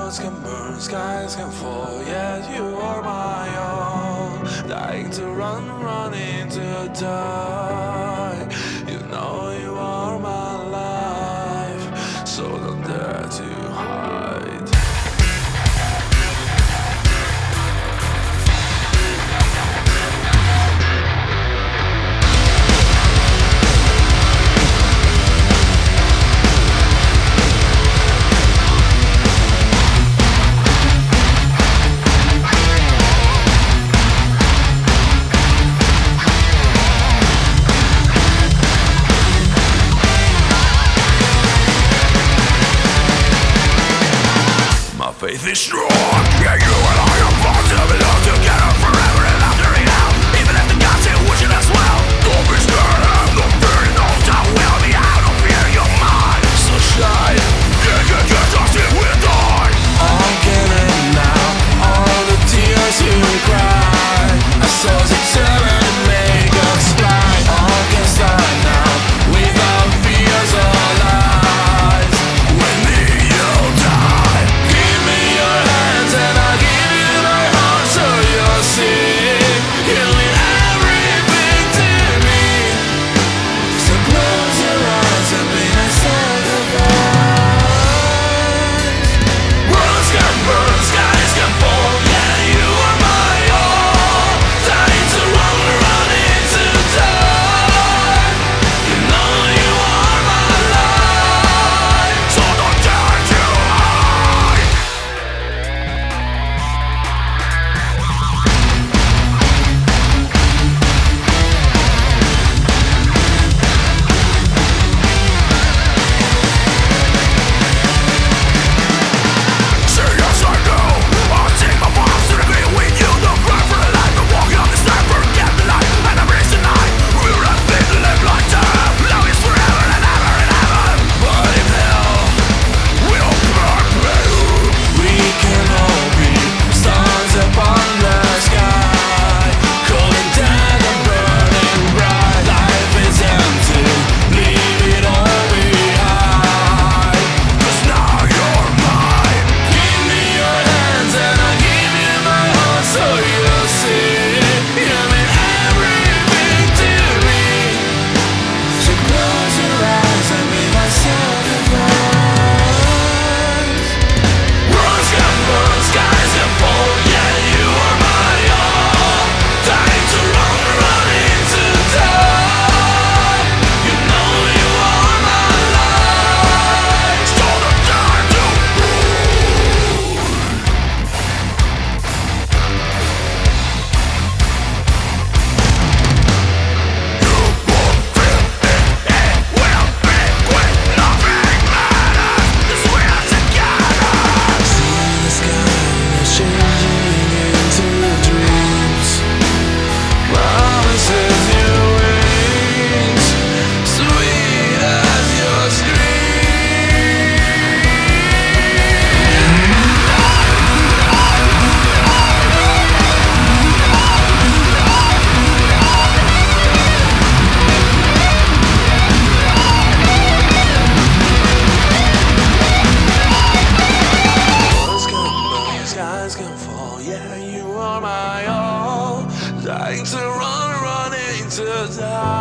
Worlds can burn, skies can fall, yet you are my all. Dying to run, running to die. You know you are my life, so don't dare to hide. Faith is strong, yeah, you and I are born to belong together forever and after it out. Even if the gods ain't wishing us well, don't be scared, have no fear, you know that we'll be out of fear, you're mine. So shine, get just if we die. I'm getting now, all the tears you cry. I saw the turn and make us fly. All can start now, without fears or lies. When you'll die, give me your hands and I'll give you my heart, so you'll see you mean everything to me. So close your eyes and be my sacrifice. Worlds can burn, skies can fall, yeah, you are my all. Dying to run, running to die. You know you are my life, so don't dare to hide. Say yes I do, I'll take my vows to the grave with you. Don't cry for the life of walking on this night, forget the life and embrace the night. We'll have faith to live like time. Love is forever and ever and ever. But if hell will burn through, we can all be stars upon the sky, cold and dead and burning bright. Life is empty, leave it all behind. 'Cause now you're mine. Give me your hands and I'll give you my heart, so you'll see you mean everything to me. So close your eyes and be my sacrifice. Worlds can burn, skies can fall, yeah, you are my all. Dying to run, running to die. You know you are my life, so don't dare to rule. You won't feel it will be quick, nothing matters, 'cause we are together. See the sky is changing into dreams. Promises you wings, sweet as your Worlds can burn, skies can fall, yeah, you are my all. Dying to run, running to die.